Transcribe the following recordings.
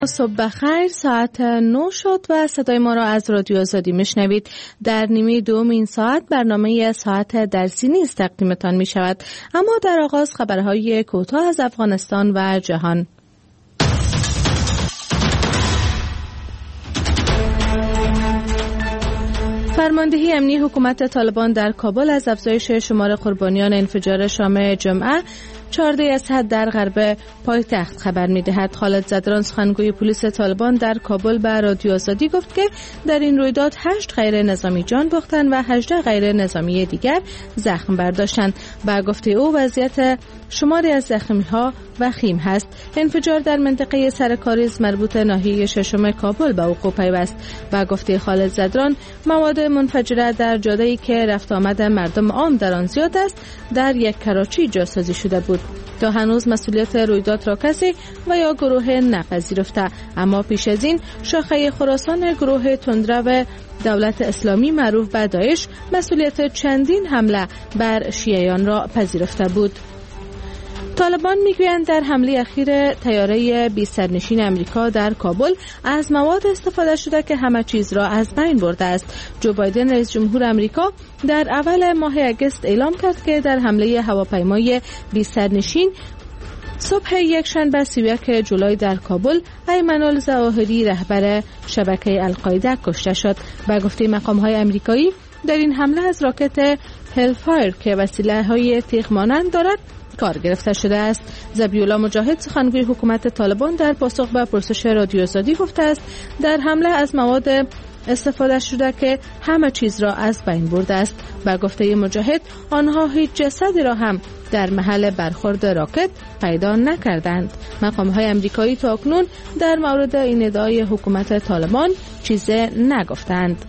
صبح بخیر، ساعت 9 شد و صدای ما را از رادیو آزادی میشنوید. در نیمه دوم این ساعت برنامه ساعت درسی نیز تقدیمتان می شود، اما در آغاز خبرهای کوتاه از افغانستان و جهان. فرماندهی امنی حکومت طالبان در کابل از افزایش شمار قربانیان انفجار شام جمعه 14 اسد در غرب پایتخت خبر می‌دهد. خالد زدران سخنگوی پلیس طالبان در کابل به رادیو آزادی گفت که در این رویداد 8 غیر نظامی جان باختند و 18 غیر نظامی دیگر زخم برداشتند. با گفته او وضعیت شماری از زخمی‌ها وخیم هست. انفجار در منطقه سرکاریز مربوط ناحیه ششم کابل به وقوع پیوست. با گفته خالد زدران مواد منفجره در جاده‌ای که رفت آمد مردم عام در آن زیاد است در یک کراچی جاسازی شده بود. تا هنوز مسئولیت رویداد را کسی و یا گروه نپذیرفته، اما پیش از این شاخه خراسان گروه تندرو دولت اسلامی معروف به داعش مسئولیت چندین حمله بر شیعیان را پذیرفته بود. طالبان میگویند در حمله اخیر طیاره بی سرنشین امریکا در کابل از مواد استفاده شده که همه چیز را از بین برده است. جو بایدن رئیس جمهور امریکا در اول ماه اگست اعلام کرد که در حمله هواپیمای بی سرنشین صبح یکشنبه 31 جولای در کابل ایمن الظواهری رهبر شبکه القاعده کشته شد. به گفته مقام‌های آمریکایی در این حمله از راکت هلفایر که وسیله‌های تیغ مانند دارد کار گرفته شده است. ذبیح‌الله مجاهد سخنگوی حکومت طالبان در پاسخ به پرسش رادیو آزادی گفته است در حمله از مواد استفاده شده که همه چیز را از بین برده است. با گفته مجاهد آنها هیچ جسدی را هم در محل برخورد راکت پیدا نکردند. مقام‌های آمریکایی تاکنون در مورد این ادعای حکومت طالبان چیزی نگفتند.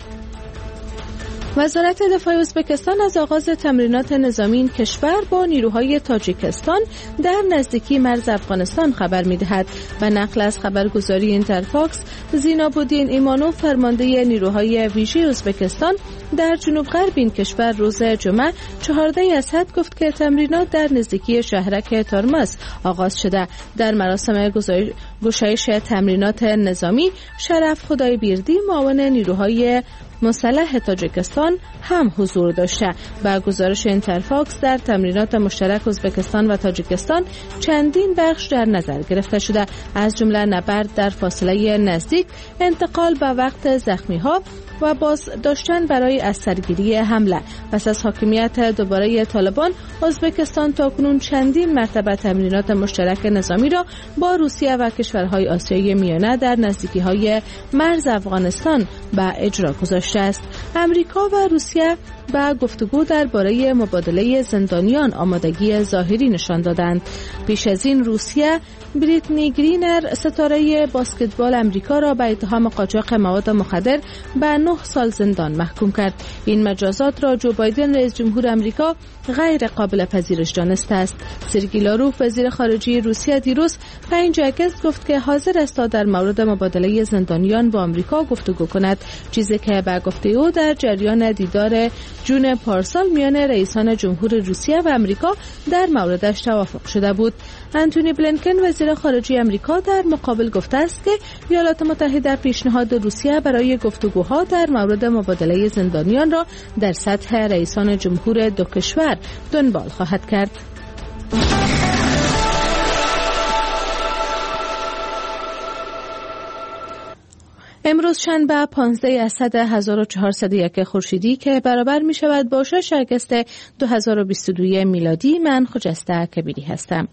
وزارت دفاع ازبکستان از آغاز تمرینات نظامی این کشور با نیروهای تاجیکستان در نزدیکی مرز افغانستان خبر می‌دهد. و نقل از خبرگزاری اینترفاکس، زیناب‌الدین ایمانوف فرمانده نیروهای ویژه ازبکستان در جنوب غرب این کشور روز جمعه 14 اسد گفت که تمرینات در نزدیکی شهرک تارماس آغاز شده. در مراسم گشایش تمرینات نظامی شرف خدای بیردی معاون نیروهای مسلح تاجیکستان هم حضور داشته. با گزارش اینترفاکس در تمرینات مشترک ازبکستان و تاجیکستان چندین بخش در نظر گرفته شده، از جمله نبرد در فاصله نزدیک، انتقال به وقت زخمی‌ها و باز داشتن برای از سرگیری حمله. پس از حاکمیت دوباره طالبان، ازبکستان تاکنون چندین مرتبه تمرینات مشترک نظامی را با روسیه و کشورهای آسیای میانه در نزدیکی‌های مرز افغانستان به اجرا گذاشته است. امریکا و روسیه با گفتگو درباره مبادله زندانیان آمادگی ظاهری نشان دادند. پیش از این روسیه بریتنی گرینر ستاره بسکتبال امریکا را به اتهام قاچاق مواد مخدر به 9 سال زندان محکوم کرد. این مجازات را جو بایدن رئیس جمهور امریکا غیر قابل پذیرش دانسته است. سرگئی لاروف وزیر خارجه روسیه دیروز 5 اگست گفت که حاضر است تا در مورد مبادله زندانیان با امریکا گفتگو کند، چیزی که به گفته او در جریان دیدار جون پارسال میان رئیسان جمهور روسیه و امریکا در موردش توافق شده بود. آنتونی بلینکن وزیر خارجه امریکا در مقابل گفته است که ایالات متحده پیشنهاد روسیه برای گفتگوها در مورد مبادله زندانیان را در سطح رئیسان جمهور دو کشور دنبال خواهد کرد. امروز شنبه 15 اسد 1401 خورشیدی که برابر می شود با 6 اگست 2022 میلادی، من خجسته کبیری هستم.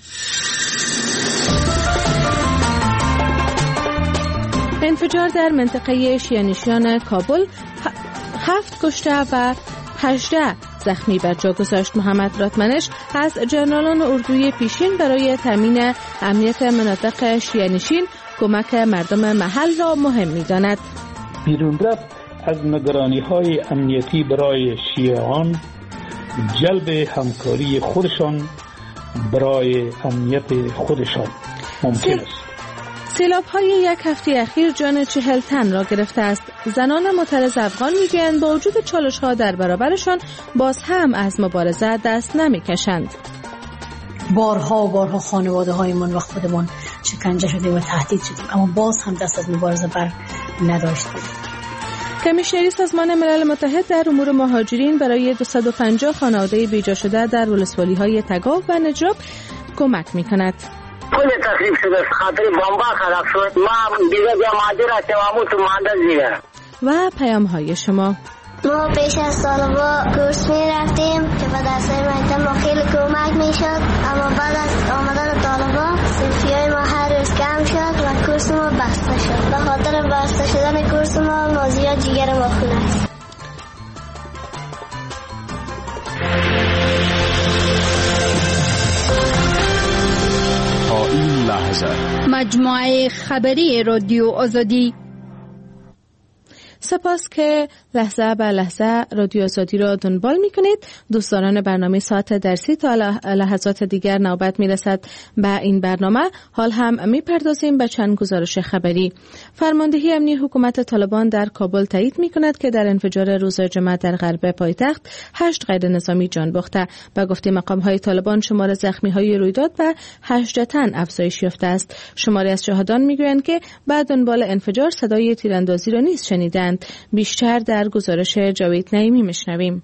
انفجار در منطقه شیعه‌نشین کابل 7 کشته و 18 زخمی بر جا گذاشت. محمد راتمنش از جنرالان اردوی پیشین برای تامین امنیت مناطق شیعه‌نشین کمک مردم محل را مهم می‌داند. بیرون رفت از نگرانی‌های امنیتی برای شیعیان، جلب همکاری خودشان برای امنیت خودشان ممکن است. سیلاب‌های یک هفته اخیر جان 40 تن را گرفته است. زنان معترض افغان میگویند با وجود چالش‌ها در برابرشان باز هم از مبارزه دست نمی‌کشند. بارها و بارها خانواده هایمون و خودمون شکنجه شدیم و تهدید شدیم، اما باز هم دست از مبارزه بر نداشتیم. کمیشنری سازمان ملل متحد در امور مهاجرین برای 250 خانواده بیجا شده در ولسوالی‌های تگاو و نجراب کمک می‌کند. کل تخریب شده خاطر بمبا خراب شد. ما دیگه مهاجر هستیم و تو مهندس دیگه. و پیام‌های شما. ما پیش از طالبا کورس می‌رفتیم که به درس‌های مکتب ما خیلی کمک می‌شد، اما بعد از آمدن طالبا صرفی‌های ما هر روز کم شد و کورس ما بسته شد. به خاطر بسته شدن کورس ما زیاد جگر ما خونه است. تا این لحظه مجموعه خبری رادیو آزادی. سپاس که لحظه به لحظه رادیو آزادی را دنبال می‌کنید. دوستداران برنامه ساعت درسی، تا لحظات دیگر نوبت می‌رسد به این برنامه. حال هم می‌پردازیم به چند گزارش خبری. فرماندهی امنی حکومت طالبان در کابل تایید می‌کند که در انفجار روز جمعه در غرب پایتخت 8 غیر نظامی جان باخته. به گفته مقام‌های طالبان شمار زخمی‌های رویداد به 18 تن افزایش یافته است. شماری از شاهدان می‌گویند که بعد دنبال انفجار صدای تیراندازی را نیز شنیدند. بیشتر در گزارش جاوید نعیمی میشنویم.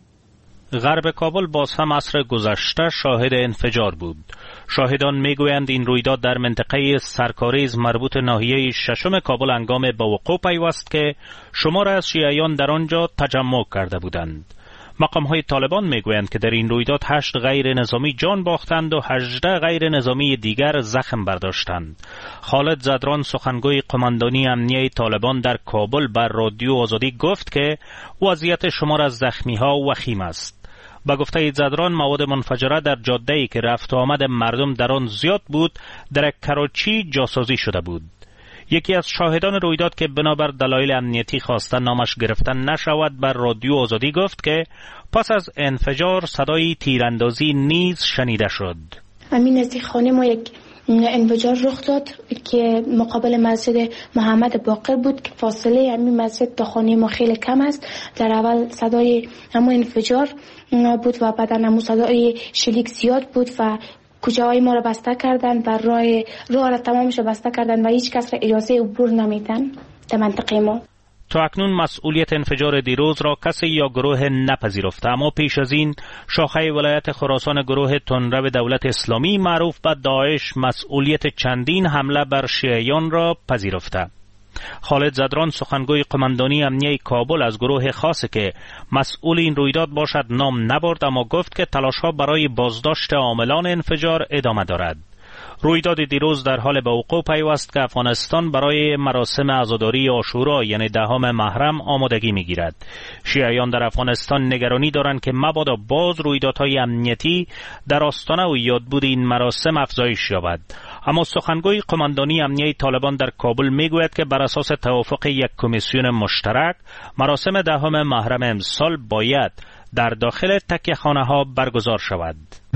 غرب کابل باز هم عصر گذشته شاهد انفجار بود. شاهدان میگویند این رویداد در منطقه سرکاریز مربوط ناحیه ششم کابل هنگام به وقوع پیوست که شمار از شیعیان در آنجا تجمع کرده بودند. مقام‌های طالبان میگویند که در این رویداد 8 غیر نظامی جان باختند و 18 غیر نظامی دیگر زخم برداشتند. خالد زدران سخنگوی قماندانی امنیه طالبان در کابل بر رادیو آزادی گفت که وضعیت شمار از زخمی‌ها وخیم است. با گفته زدران مواد منفجره در جاده‌ای که رفت و آمد مردم در آن زیاد بود در کراچی جاسازی شده بود. یکی از شاهدان رویداد که بنابر دلایل امنیتی خواسته نامش گرفته نشود بر رادیو آزادی گفت که پس از انفجار صدای تیراندازی نیز شنیده شد. همین نزدیک خانه ما یک انفجار رخ داد که مقابل مسجد محمد باقر بود که فاصله همین مسجد تا خانه ما خیلی کم است. در اول صدای همون انفجار بود و بعدا همون صدای شلیک زیاد بود و کوچه‌های ما را بسته کردند و راه را تمامش را بسته کردند و هیچ کس را اجازه عبور نمیدن در منطقه ما. تا اکنون مسئولیت انفجار دیروز را کسی یا گروه نپذیرفته، اما پیش از این شاخه ولایت خراسان گروه تندرو دولت اسلامی معروف به داعش مسئولیت چندین حمله بر شیعیان را پذیرفته. خالد زدران سخنگوی قماندانی امنیه کابل از گروه خاصه که مسئول این رویداد باشد نام نبرد، اما گفت که تلاش‌ها برای بازداشت عاملان انفجار ادامه دارد. رویداد دیروز در حال به وقوع پیوست که افغانستان برای مراسم عزاداری عاشورا یعنی 10 محرم آمادگی می‌گیرد. شیعیان در افغانستان نگرانی دارند که مبادا باز رویدادهای امنیتی در آستانه و یادبود این مراسم افزایش یابد. اما سخنگوی قماندانی امنیه طالبان در کابل میگوید که بر اساس توافق یک کمیسیون مشترک مراسم 10 محرم امسال باید در داخل تکیه‌خانه‌ها برگزار شود.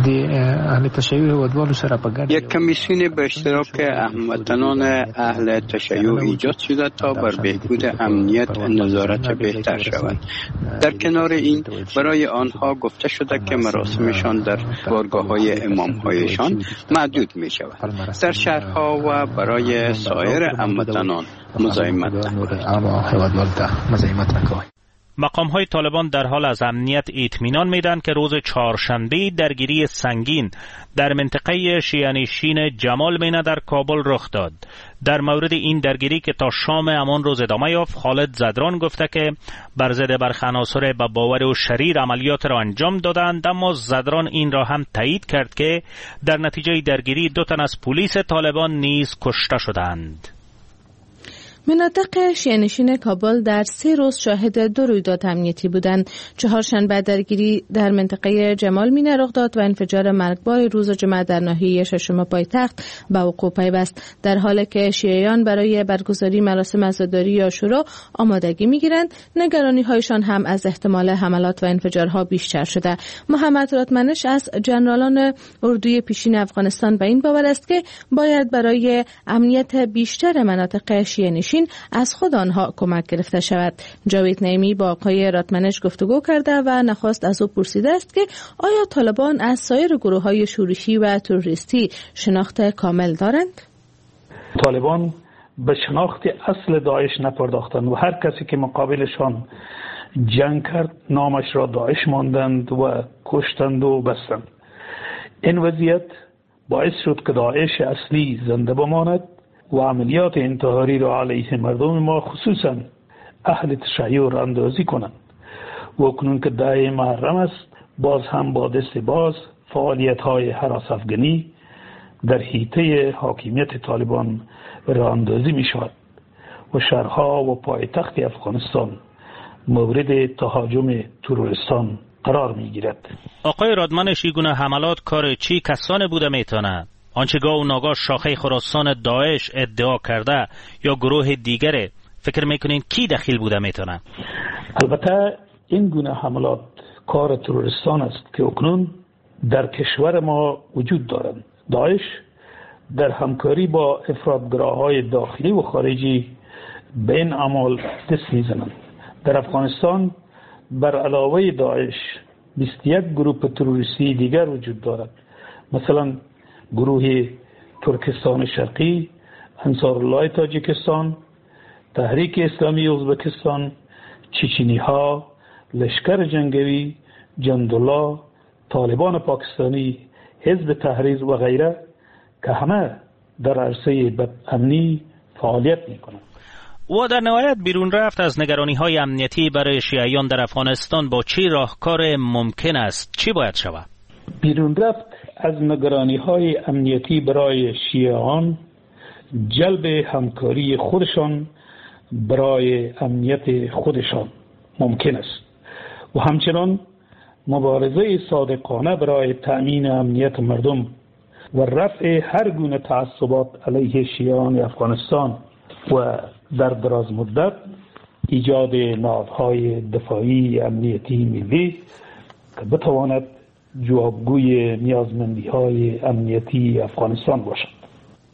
یک کمیسیون به اشتراک هموطنان اهل تشیع ایجاد شده تا بر بهبود امنیت نظارت بهتر شود. در کنار این برای آنها گفته شده که مراسمشان در بارگاه‌های امام‌هایشان محدود می شود. در شهرها و برای سایر هموطنان مزاحمت نکنند. مقام‌های طالبان در حال از امنیت اطمینان میدن که روز چهارشنبه درگیری سنگین در منطقه شیعه‌نشین جمال مینه در کابل رخ داد. در مورد این درگیری که تا شام همان روز ادامه یافت، خالد زدران گفته که بر ضد برخی عناصر با باور و شریر عملیات را انجام دادند، اما زدران این را هم تایید کرد که در نتیجه درگیری 2 تن از پلیس طالبان نیز کشته شدند. مناطق شیعه‌نشین کابل در 3 روز شاهد 2 رویداد امنیتی بودند. چهارشنبه درگیری در منطقه جمال مینه رخ داد و انفجار مرگبار روز جمعه در ناحیه ششم پایتخت به وقوع پیوست، در حالی که شیعیان برای برگزاری مراسم عزاداری عاشورا آمادگی می‌گیرند. نگرانی‌هایشان هم از احتمال حملات و انفجارها بیشتر شده. محمد راتمنش از جنرالان اردوی پیشین افغانستان به این باور است که باید برای امنیت بیشتر مناطق شیعه‌نشین سرنشین از خود آنها کمک گرفته شود. جاوید نعیمی با آقای رادمنش گفتگو کرده و نخست از او پرسیده است که آیا طالبان از سایر گروه‌های شورشی و تروریستی شناخت کامل دارند؟ طالبان به شناخت اصل داعش نپرداختند و هر کسی که مقابلشان جنگ کرد نامش را داعش ماندند و کشتند و بستند. این وضعیت باعث شد که داعش اصلی زنده بماند و عملیات انتحاری را علیه مردم ما خصوصا اهل تشیع اندازی کنند. و اکنون که 10 محرم است باز هم با دست باز فعالیت های هراس افغانی در حیطه حاکمیت طالبان راه اندازی می شود و شهرها و پایتخت افغانستان مورد تهاجم تروریستان قرار می گیرد. آقای رادمنش این گونه حملات کار چی کسانی بوده میتونه؟ آنچه گاه و ناگاه شاخه خراسان داعش ادعا کرده یا گروه دیگره، فکر میکنین کی دخیل بوده میتونه؟ البته این گونه حملات کار تروریستان است که اکنون در کشور ما وجود دارند. داعش در همکاری با افراطگراهای داخلی و خارجی به این اعمال دست میزنند. در افغانستان بر علاوه داعش 21 گروه تروریستی دیگر وجود دارد. مثلا گروه ترکستان شرقی، انصارالله تاجیکستان، تحریک اسلامی ازبکستان، چچنی ها، لشکر جنگوی، جندولا، طالبان پاکستانی، حزب تحریر و غیره که همه در عرصه امنی فعالیت میکنند. و در نهایت بیرون رفت از نگرانی‌های امنیتی برای شیعیان در افغانستان با چی راهکار ممکن است؟ چی باید شود؟ بیرون رفت از نگرانی‌های امنیتی برای شیعیان جلب همکاری خودشان برای امنیت خودشان ممکن است و همچنان مبارزه صادقانه برای تأمین امنیت مردم و رفع هر گونه تعصبات علیه شیعیان افغانستان و در دراز مدت ایجاد نهادهای دفاعی امنیتی ملی که بتواند جوابگوی نیازمندی‌های امنیتی افغانستان باشد.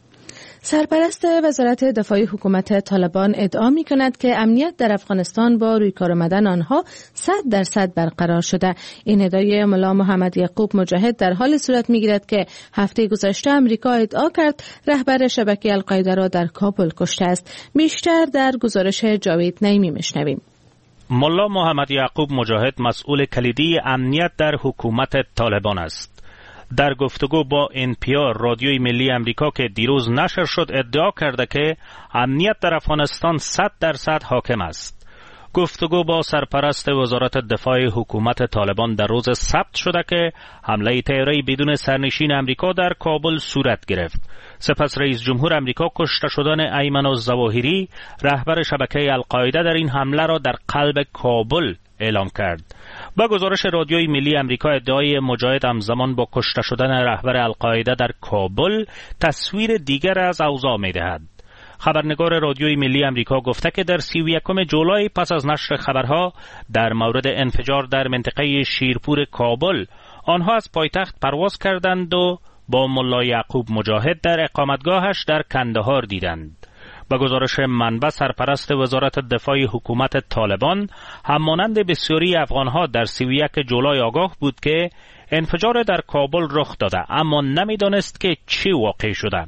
سرپرست وزارت دفاع حکومت طالبان ادعا می کند که امنیت در افغانستان با روی کار آمدن آنها 100% برقرار شده. این ادعای ملا محمد یعقوب مجاهد در حال صورت می گیرد که هفته گذشته امریکا ادعا کرد رهبر شبکه القاعده را در کابل کشته است. بیشتر در گزارش جاوید نعیمی میشنویم. ملا محمد یعقوب مجاهد مسئول کلیدی امنیت در حکومت طالبان است. در گفتگو با NPR رادیوی ملی امریکا که دیروز نشر شد ادعا کرده که امنیت در افغانستان 100% حاکم است. گفتگو با سرپرست وزارت دفاع حکومت طالبان در روز سبت شده که حمله طیاره‌ای بدون سرنشین امریکا در کابل صورت گرفت. سپس رئیس جمهور امریکا کشته شدن ایمن الظواهری رهبر شبکه القاعده در این حمله را در قلب کابل اعلام کرد. با گزارش رادیوی ملی امریکا ادعای مجاهد همزمان با کشته شدن رهبر القاعده در کابل تصویر دیگر از اوضاع می‌دهد. خبرنگار رادیوی ملی امریکا گفته که در 31 جولای پس از نشر خبرها در مورد انفجار در منطقه شیرپور کابل آنها از پایتخت پرواز کردند و با ملا یعقوب مجاهد در اقامتگاهش در کندهار دیدند. با گزارش منبع سرپرست وزارت دفاع حکومت طالبان همانند بسیاری افغانها در 31 جولای آگاه بود که انفجار در کابل رخ داده اما نمیدانست که چی واقع شده.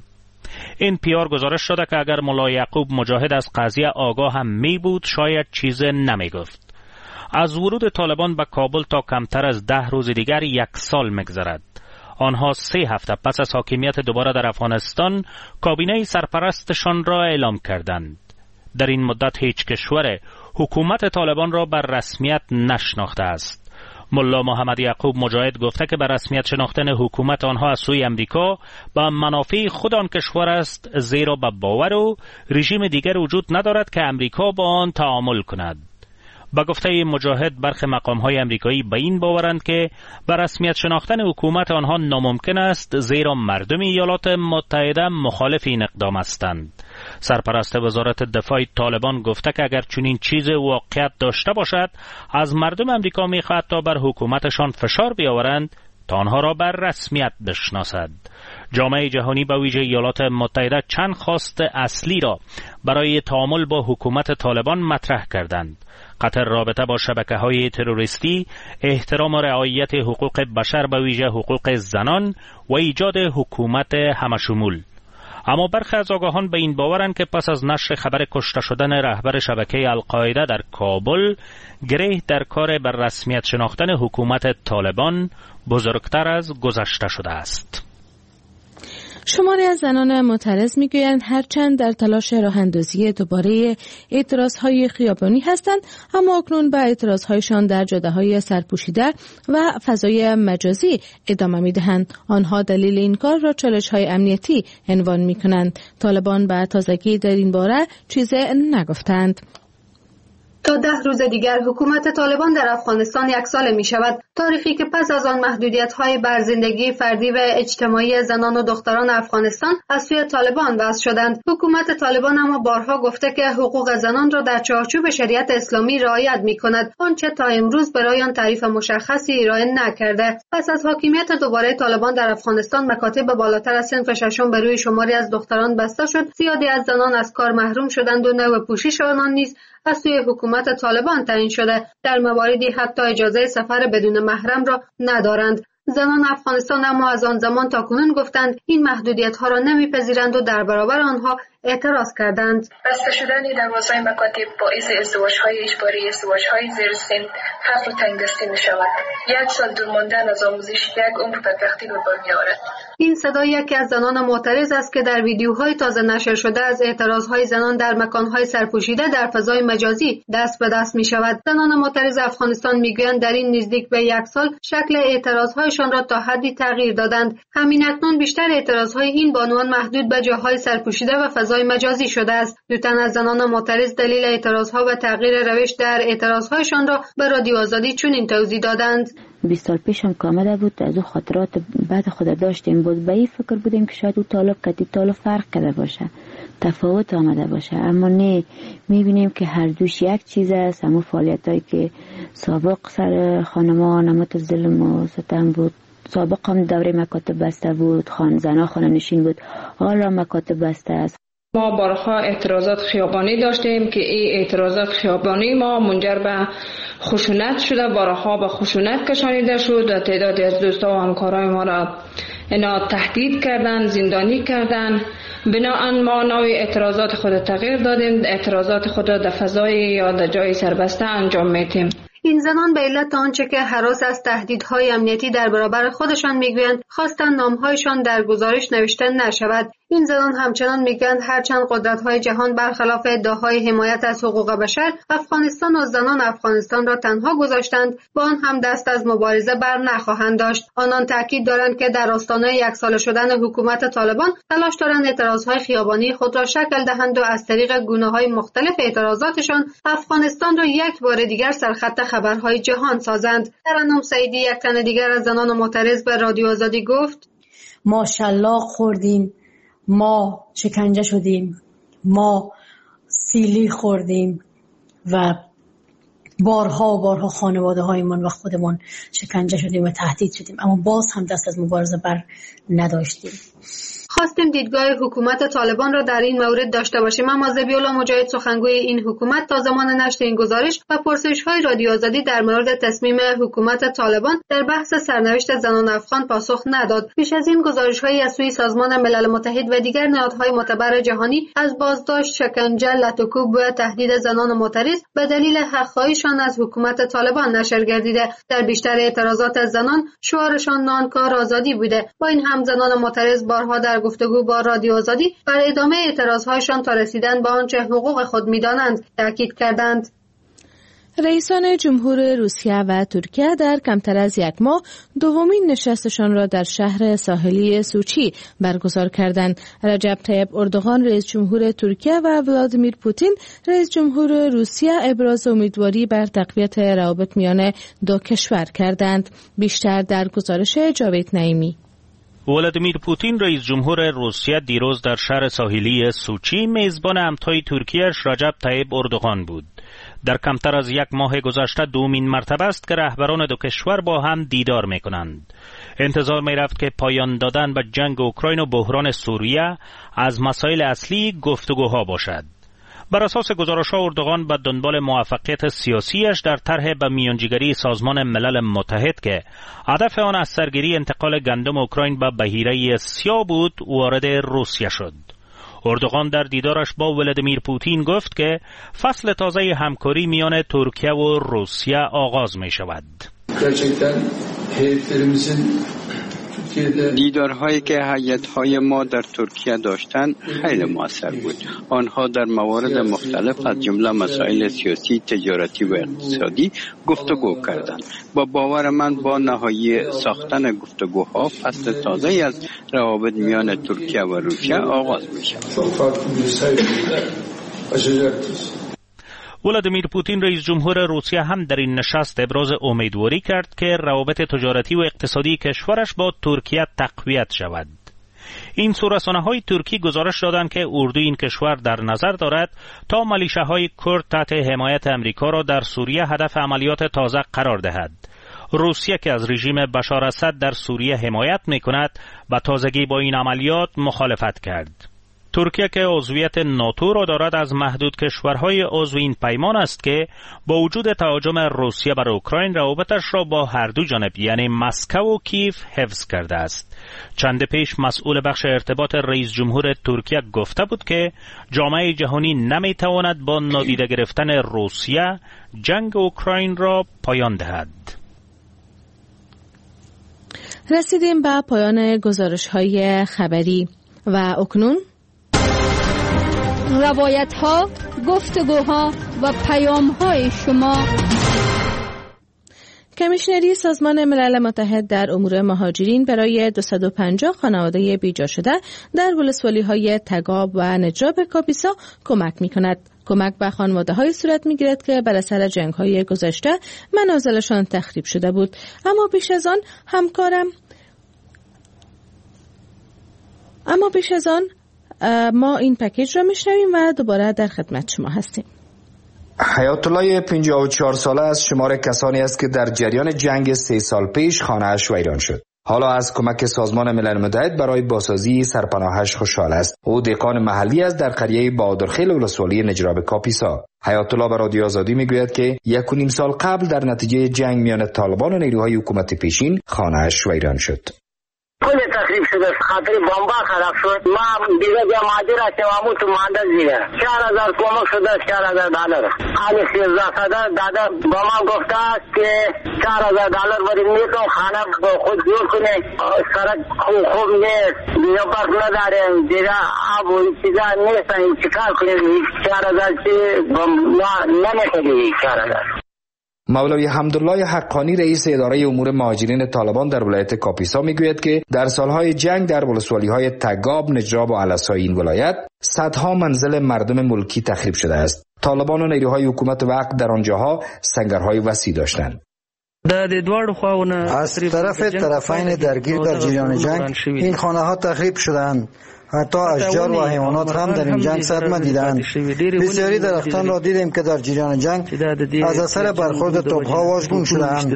NPR گزارش شده که اگر ملا یعقوب مجاهد از قضیه آگاه هم می بود شاید چیز نمی گفت. از ورود طالبان به کابل تا کمتر از 10 روز دیگر 1 سال می‌گذرد. آنها 3 هفته پس از حاکمیت دوباره در افغانستان کابینه سرپرستشان را اعلام کردند. در این مدت هیچ کشور حکومت طالبان را بر رسمیت نشناخته است. ملا محمد یعقوب مجاهد گفته که بر رسمیت شناختن حکومت آنها از سوی امریکا با منافع خود آن کشور است، زیرا به باور و رژیم دیگر وجود ندارد که امریکا با آن تعامل کند. با گفته مجاهد برخی مقام‌های امریکایی به این باورند که بر رسمیت شناختن حکومت آنها ناممکن است، زیرا مردم ایالات متحده مخالف این اقدام هستند. سرپرست وزارت دفاع طالبان گفته که اگر چنین چیز واقعیت داشته باشد از مردم امریکا می‌خواهد تا بر حکومتشان فشار بیاورند تا آنها را بر رسمیت بشناسد. جامعه جهانی به ویژه ایالات متحده چند خواست اصلی را برای تعامل با حکومت طالبان مطرح کردند: قطع رابطه با شبکه‌های تروریستی، احترام و رعایت حقوق بشر به ویژه حقوق زنان و ایجاد حکومت همشمول. اما برخی از آگاهان به این باورند که پس از نشر خبر کشته شدن رهبر شبکه القاعده در کابل، گره در کار بر رسمیت شناختن حکومت طالبان بزرگتر از گذشته شده است. شماری از زنان معترض میگویند هرچند در تلاش راه اندازی دوباره اعتراضهای خیابانی هستند، اما اکنون به اعتراضهایشان در جاده‌های سرپوشیده و فضای مجازی ادامه میدهند. آنها دلیل این کار را چالش‌های امنیتی عنوان میکنند. طالبان به تازگی در این باره چیزی نگفتند. تا 10 روز دیگر حکومت طالبان در افغانستان 1 سال می شود، تاریخی که پس از آن محدودیت‌های بر زندگی فردی و اجتماعی زنان و دختران افغانستان از سوی طالبان وضع شدند. حکومت طالبان اما بارها گفته که حقوق زنان را در چارچوب شریعت اسلامی رعایت می‌کند، آنچه تا امروز برای آن تعریف مشخصی ارائه نکرده. پس از حاکمیت دوباره طالبان در افغانستان، مکاتب بالاتر از صنف ششم بر روی شماری از دختران بسته شد، زیادی از زنان از کار محروم شدند و نوع پوشش آنان نیز از سوی حکومت طالبان تعیین شده. در مواردی حتی اجازه سفر بدون محرم را ندارند. زنان افغانستان اما از آن زمان تا کنون گفتند این محدودیت‌ها را نمی‌پذیرند و در برابر آنها اعتراض کردند. بسته شدن دروازه‌های مکاتب باعث ازدواج‌های اجباری، ازدواج‌های زیر سن، فقر و تنگدستی می‌شود. 1 سال دور ماندن از آموزش 1 عمر بدبختی به بار می‌آورد. این صدای یکی از زنان معترض است که در ویدیوهای تازه نشر شده از اعتراضهای زنان در مکانهای سرپوشیده در فضای مجازی دست به دست می‌شود. زنان معترض افغانستان می‌گویند در این نزدیک به 1 سال شکل اعتراضهایشان را تا حدی تغییر دادند. همین اکنون بیشتر اعتراضهای این بانوان محدود به جاهای سرپوشیده و فضای مجازی شده است. 2 تن از زنان معترض دلیل اعتراضها و تغییر روش در اعتراضهایشان را به رادیو آزادی چنین توضیح دادند: 20 سال پیشم که آمده بود، از او خاطرات بعد خود داشتیم. بود به این فکر بودیم که شاید او طالب فرق کرده باشه، تفاوت آمده باشه، اما نه، میبینیم که هر دوش یک چیز است. همون فعالیتایی که سابق سر خانمان نمت ظلم و ستم بود، سابق هم دوره مکاتب بسته بود، زنها خانه نشین بود، حالا مکاتب بسته است. ما بارها اعتراضات خیابانی داشتیم که این اعتراضات خیابانی ما منجر به خشونت شده، بارها به خشونت کشانیده شد و تعدادی از دوستا و همکارای ما را اینا تهدید کردن، زندانی کردن. بنابراین ما نوع اعتراضات خود تغییر دادیم، اعتراضات خود را در فضای یا در جای سربسته انجام میدیم. این زنان به علت آنچه که هراس از تهدیدهای امنیتی در برابر خودشان میگویند خواستند نامهایشان در گزارش نوشته نشود. این زنان همچنان میگویند هرچند قدرت‌های جهان برخلاف ادعاهای حمایت از حقوق بشر افغانستان و زنان افغانستان را تنها گذاشتند، با آن هم دست از مبارزه بر نخواهند داشت. آنان تاکید دارند که در آستانه 1 ساله شدن حکومت طالبان تلاش دارند اعتراضهای خیابانی خود را شکل دهند و از طریق گونه‌های مختلف اعتراضاتشان افغانستان را یک بار دیگر سرخط خبرهای جهان سازند. ترنم سعیدی، یک تن دیگر از زنان معترض، به رادیو آزادی گفت: ما شلاق خوردیم، ما شکنجه شدیم، ما سیلی خوردیم و بارها خانواده هایمان و خودمون شکنجه شدیم و تهدید شدیم، اما باز هم دست از مبارزه بر نداشتیم. خواستیم دیدگاه حکومت طالبان را در این مورد داشته باشیم، اما ذبیح‌الله مجاهد، سخنگوی این حکومت، تا زمان نشر این گزارش و پرسش‌های رادیو آزادی در مورد تصمیم حکومت طالبان در بحث سرنوشت زنان افغان پاسخ نداد. پیش از این گزارش‌هایی از سوی سازمان ملل متحد و دیگر نهادهای معتبر جهانی از بازداشت، شکنجه، لطوکوب و تهدید زنان معترض به دلیل حق‌هایشان از حکومت طالبان نشر گردیده. در بیشتر اعتراضات زنان شعارشان نانکار آزادی بوده. با این هم زنان معترض بارها در گفتگو با رادیو آزادی بر ادامه اعتراضهایشان تا رسیدن به آنچه حقوق خود می‌دانند تاکید کردند. رئیسان جمهور روسیه و ترکیه در کمتر از 1 ماه دومین نشستشان را در شهر ساحلی سوچی برگزار کردند. رجب طیب اردوغان رئیس جمهور ترکیه و ولادیمیر پوتین رئیس جمهور روسیه ابراز امیدواری بر تقویت روابط میان 2 کشور کردند. بیشتر در گزارش جاوید نعیمی. ولادیمیر پوتین رئیس جمهور روسیه دیروز در شهر ساحلی سوچی میزبان همتای ترکیه‌اش رجب طیب اردوغان بود. در کمتر از 1 ماه گذشته دومین مرتبه است که رهبران 2 کشور با هم دیدار می‌کنند. انتظار می رفت که پایان دادن به جنگ اوکراین و بحران سوریه از مسائل اصلی گفتگوها باشد. بر اساس گزارش‌ها اردوغان به دنبال موفقیت سیاسیش در طرح به میانجیگری سازمان ملل متحد که هدف آن از سرگیری انتقال گندم اوکراین به بحیره سیاه بود وارد روسیه شد. اردوغان در دیدارش با ولادیمیر پوتین گفت که فصل تازه همکاری میان ترکیه و روسیه آغاز می شود. دیدارهایی که هیئت‌های ما در ترکیه داشتند خیلی مؤثر بود. آنها در موارد مختلف از جمله مسائل سیاسی، تجارتی و اقتصادی گفتگو کردند. با باور من با نهایی ساختن گفتگوها فصل تازه‌ای از روابط میان ترکیه و روسیه آغاز می‌شود. ولادیمیر پوتین رئیس جمهور روسیه هم در این نشست ابراز امیدواری کرد که روابط تجارتی و اقتصادی کشورش با ترکیه تقویت شود. این سو رسانه‌های ترکی گزارش دادند که اردوی این کشور در نظر دارد تا میلیشیاهای کرد تحت حمایت امریکا را در سوریه هدف عملیات تازه قرار دهد. روسیه که از رژیم بشار اسد در سوریه حمایت می‌کند، به تازگی با این عملیات مخالفت کرد. ترکیه که عضویت ناتو را دارد از محدود کشورهای عضو این پیمان است که با وجود تهاجم روسیه بر اوکراین روابطش را با هر دو جانب یعنی مسکو و کیف حفظ کرده است. چند پیش مسئول بخش ارتباط رئیس جمهور ترکیه گفته بود که جامعه جهانی نمیتواند با نادیده گرفتن روسیه جنگ اوکراین را پایان دهد. رسیدیم به پایان گزارش‌های خبری و اکنون روایت ها، گفتگوها و پیام های شما. کمیشنری سازمان ملل متحد در امور مهاجرین برای 250 خانواده بیجا شده در ولسوالی های تگاب و نجراب کاپیسا کمک می کند. کمک به خانواده های صورت می گیرد که بر اثر جنگ های گذشته منازلشان تخریب شده بود. اما پیش از آن ما این پکیج را میشنویم و دوباره در خدمت شما هستیم. حیات الله 54 ساله از شمار کسانی است که در جریان جنگ 3 سال پیش خانه‌اش ویران شد. حالا از کمک سازمان ملل متحد برای بازسازی سرپناهش خوشحال است. او دهقان محلی است در قریه بهادرخیل ولسوالی نجراب کاپیسا. حیات الله به رادیو آزادی میگوید که 1.5 سال قبل در نتیجه جنگ میان طالبان و نیروهای حکومت پیشین خانه‌اش ویران شد. کل تخریب شده، خاطر بمبا خراب شد. ما دیگه جا ماجر هستیم، تو ماندز دیگه 4000 کمک شده، $4000. آلی 13 دادا با ما گفته است که $4000 بریم میتون خانه خود جور کنه. سرک خوب نیست، دیگه برق نداریم، دیگه آب و چیزا نیستن، چیکار کنیم؟ 4000 چی نمیخوری 4000. مولوی حمدالله حقانی رئیس اداره امور مهاجرین طالبان در ولایت کاپیسا میگوید که در سالهای جنگ در ولسوالی‌های تگاب، نجراب و علسای این ولایت صدها منزل مردم ملکی تخریب شده است. طالبان و نیروهای حکومت وقت در آنجاها سنگرهای وسیع داشتند. از طرفین درگیر در جریان جنگ این خانه‌ها تخریب شدند. حتی اشجار و حیوانات هم در این جنگ صدمه دیدند. بسیاری درختان را دیدیم که در جریان جنگ از اثر برخورد توپ‌ها واژگون شدند.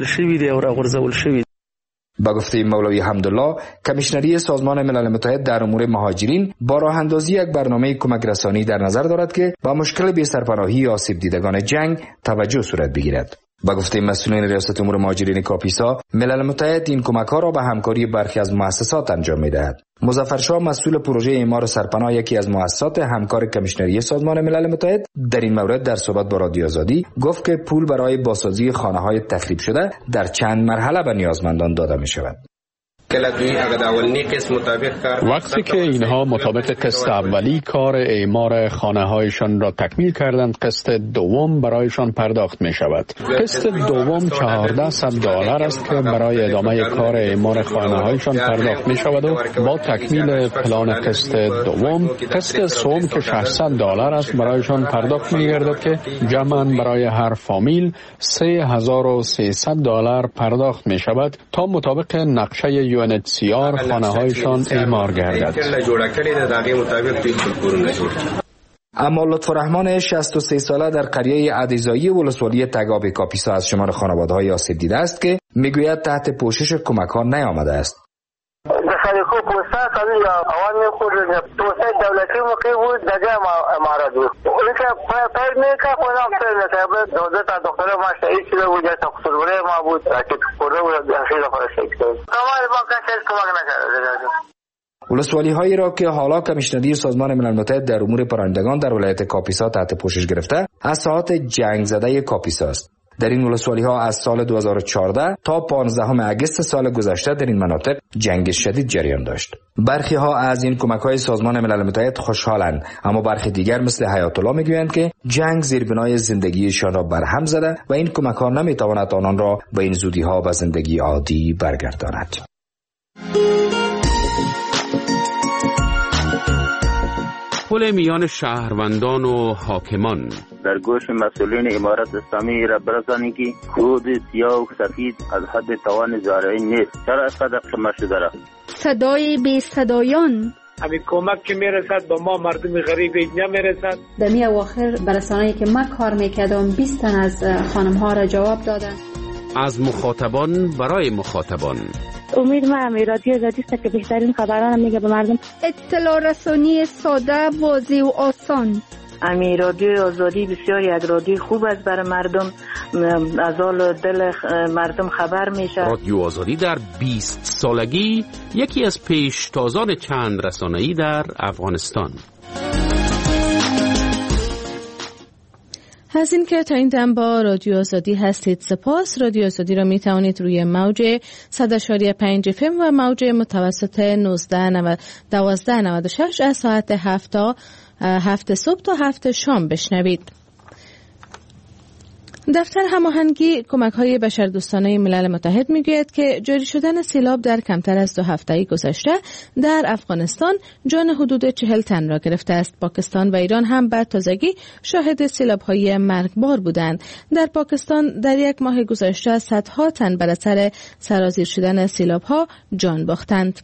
با گفته مولوی حمدالله، کمیشنری سازمان ملل متحد در امور مهاجرین با راه اندازی یک برنامه کمک رسانی در نظر دارد که با مشکل بی‌سرپناهی آسیب دیدگان جنگ توجه صورت بگیرد. با گفته مسئولین ریاست امور مهاجرین کاپیسا، ملل متحد این کمک‌ها را به همکاری برخی از مؤسسات انجام می‌دهد. مظفرشاه مسئول پروژه اعمار سرپناه، یکی از مؤسسات همکار کمیشنری سازمان ملل متحد، در این مورد در صحبت با رادیو آزادی گفت که پول برای بازسازی خانه‌های تخریب شده در چند مرحله به نیازمندان داده می‌شود. وقتی که اینها مطابق قسط اولی کار اعمار خانه هایشان را تکمیل کردند، قسط دوم برایشان پرداخت می شود. قسط دوم $1400 است که برای ادامه کار اعمار خانه هایشان پرداخت می شود و با تکمیل پلان قسط دوم، قسط سوم که $600 است برایشان پرداخت می گردد که جمعاً برای هر فامیل $3300 پرداخت می شود تا مطابق نقشه UNHCR خانه هایشان اعمار گردد. اما لطفالرحمن 63 ساله در قریه عدیزایی ولسوالی تگاب کاپیسا از شمار خانواده‌های آسیب دیده است که میگوید تحت پوشش کمک‌ها نیامده است. خلیقو پوستا کمی عوام خود پوستا دولتی موقع بود دیگه امارات بود. اونی که پیر میکه خودم پیر میکه دوده تا دکتر ما شهید شده بود یا تقصیرگره ما بود که خورده بود خیلی خورده شهید شد. کمال ما کسی کمک نکرده. ولسوالی هایی را که حالا کمیشنری سازمان ملل متحد در امور پرندگان در ولایت کاپیسا تحت پوشش گرفته از ساحات جنگ زده کاپیسا است. در این ولسوالی ها از سال 2014 تا 15 اگست سال گذشته در این مناطق جنگ شدید جریان داشت. برخی ها از این کمک های سازمان ملل متحد خوشحالند، اما برخی دیگر مثل حیات الله میگویند که جنگ زیربنای زندگیشان را برهم زده و این کمک ها نمیتواند آنان را به این زودی ها و زندگی عادی برگرداند. پل میان شهروندان و حاکمان در گوش مسئولین امارت اسلامی را برسانی که خود سیاه و سفید از حد توان زارعین نیست. چرا از قدر قمه شده را؟ صدای بی صدایان همین کمک که میرسد با ما مردم غریب اینجا میرسد. در می اواخر برسانه‌ای که من کار میکردم 20 تن از خانم ها را جواب دادن. از مخاطبان برای مخاطبان. امید من رادیو آزادی است که بهترین خبران میگه به مردم. اطلاع رسانی ساده، واضح و آسان. رادیو آزادی بسیاری از رادیو خوب است برای مردم، از حال دل مردم خبر میشه. رادیو آزادی در 20 سالگی یکی از پیشتازان چند رسانه‌ای در افغانستان. از این که تا این دم با رادیو آزادی هستید سپاس. رادیو آزادی را می توانید روی موج 100.5 FM و موج متوسط 1296 از ساعت 7 تا 7 صبح تا 7 شام بشنوید. دفتر هماهنگی کمک‌های بشردوستانه ملل متحد میگوید که جاری شدن سیلاب در کمتر از 2 هفته گذشته در افغانستان جان حدود 40 تن را گرفته است. پاکستان و ایران هم به تازگی شاهد سیلاب‌های مرگبار بودند. در پاکستان در یک ماه گذشته صدها تن بر اثر سرازیر شدن سیلاب‌ها جان باختند.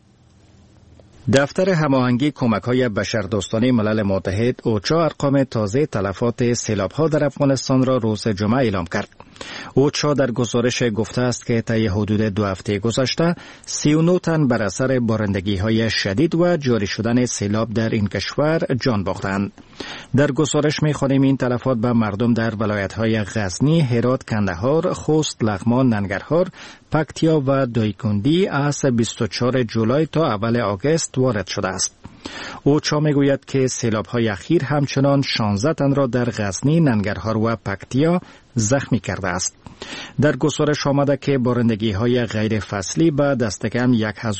دفتر هماهنگی کمک‌های بشردوستانه ملل متحد اوچا ارقام تازه تلفات سیلاب‌ها در افغانستان را روز جمعه اعلام کرد. اوچا در گزارش گفته است که طی حدود 2 هفته گذشته 39 تن بر اثر بارندگی‌های شدید و جاری شدن سیلاب در این کشور جان باختند. در گزارش می‌خوانیم این تلفات به مردم در ولایت‌های غزنی، هرات، کندهار، خوست، لغمان، ننگرهار، پکتیا و دایکندی از 24 جولای تا اول آگوست وارد شده است. اوچا میگوید که سیلاب‌های اخیر همچنان 16 تن را در غزنی، ننگرهار و پکتیا زخمی کرده است. در گزارش آمده که بارندگی‌های غیر فصلی به دست کم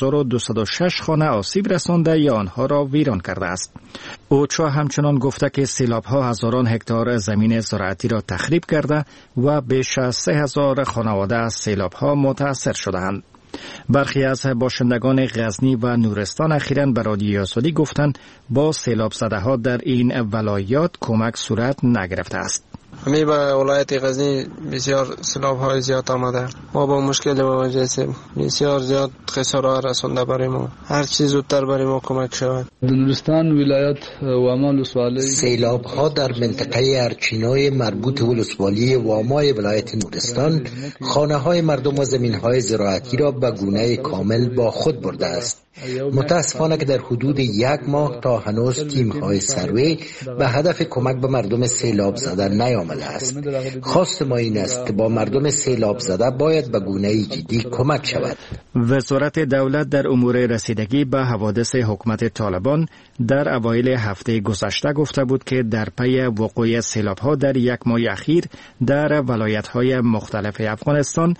1206 خانه آسیب رسانده یا آنها را ویران کرده است. اوچا همچنان گفته که سیلاب‌ها هزاران هکتار زمین زراعتی را تخریب کرده و بیش از 3000 خانواده از سیلاب‌ها متاثر شده‌اند. برخی از باشندگان غزنی و نورستان اخیراً به رادیو آزادی گفتند با سیلاب زده‌ها در این ولایات کمک صورت نگرفته است. همین به ولایت غزنی بسیار سیلاب‌های زیاد آمده. ما با مشکل مواجه هستیم. بسیار زیاد خسارات رسانده برای ما. هر چیز زودتر برای ما کمک شود. نورستان ولایت واما ولسوالی سیلاب‌ها در منطقه ارچینای مربوط ولسوالی وامای ولایت نورستان خانه‌های مردم و زمین‌های زراعتی را به گونه کامل با خود برده است. متاسفانه که در حدود 1 ماه تا هنوز تیم‌های سروی به هدف کمک به مردم سیلاب زده نیامده است. خواست ما این است که با مردم سیلاب زده باید به گونه‌ای جدی کمک شود. وزارت دولت در امور رسیدگی به حوادث حکومت طالبان در اوایل هفته گذشته گفته بود که در پی وقوع سیلاب‌ها در 1 ماه اخیر در ولایت‌های مختلف افغانستان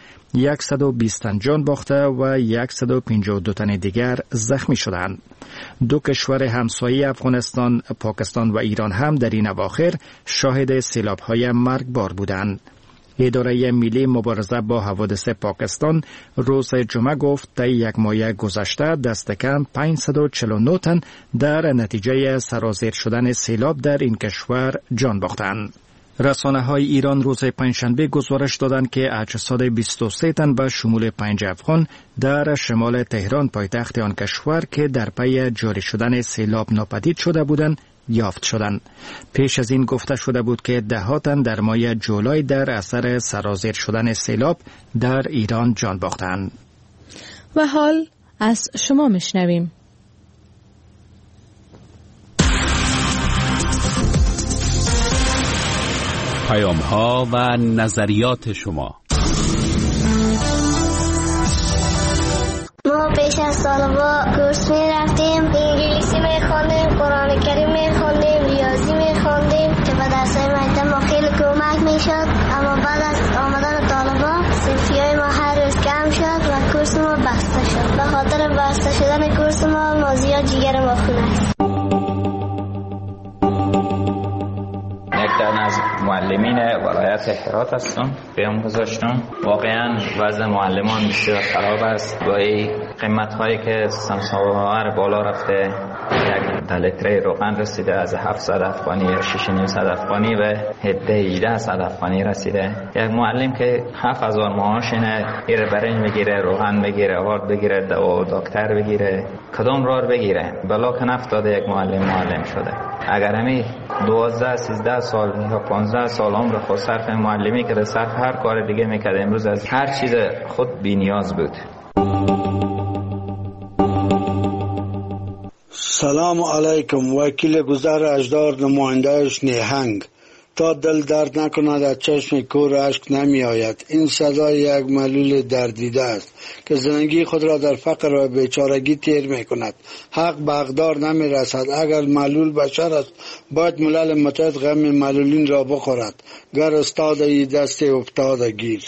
120 تن جان باخته و 152 تن دیگر زخمی شدند. 2 کشور همسایه افغانستان، پاکستان و ایران هم در این اواخر شاهد سیلاب‌های مرگبار بودند. اداره ملی مبارزه با حوادث پاکستان روز جمعه گفت طی 1 ماه گذشته دست کم 549 تن در نتیجه سرازیر شدن سیلاب در این کشور جان باختند. رسانه‌های ایران روز پنجشنبه گزارش دادند که اجساد 23 تن به شمول 5 افغان در شمال تهران پایتخت آن کشور که در پی جاری شدن سیلاب ناپدید شده بودند یافت شدند. پیش از این گفته شده بود که ده‌ها تن در ماه جولای در اثر سرازیر شدن سیلاب در ایران جان باختند. و حال از شما میشنویم. پیام‌ها و نظریات شما. ما پیش از طالبا کورس می‌رفتیم، انگلیسی می‌خوندیم، قرآن کریم می‌خوندیم، ریاضی می‌خوندیم که به درس‌های مکتب ما خیلی کمک می‌شد. اما بعد از آمدن طالبا صرفی‌های ما هر روز کم شد و کورس ما بسته شد. به خاطر بسته شدن کورس ما زیاد جگر ما خونه است. از معلمین ولایت هرات هستم. بهم گذاشتم. واقعا وضع معلمان بسیار خراب است. با این قیمت‌هایی که سمسار بالا رفته، یک لیتر روغن رسیده از 700 افغانی یا 6,500 افغانی به 1800 افغانی رسیده. یک معلم که 7000 معاش اینه، ایره برنج بگیره، روغن بگیره، آرد بگیره، دوا دکتر بگیره، کدام راه بگیره؟ بلا که نفتاده یک معلم شده. اگر همی 12 13 سال یا 15 سال عمر خود صرف معلمی که صرف هر کار دیگه میکرد، امروز از هر چیز خود بی نیاز بود. سلام علیکم. وکیل گذر اجدار، نمایندهش نیهنگ. تا دل درد نکند از چشم کور اشک نمی آید. این صدای یک معلول دردیده است که زندگی خود را در فقر و بیچارگی تیر می کند. حق به حقدار نمی رسد. اگر معلول بشر است باید ملل متحد غم معلولین را بخورد. گر استاد ای دست افتاد گیر.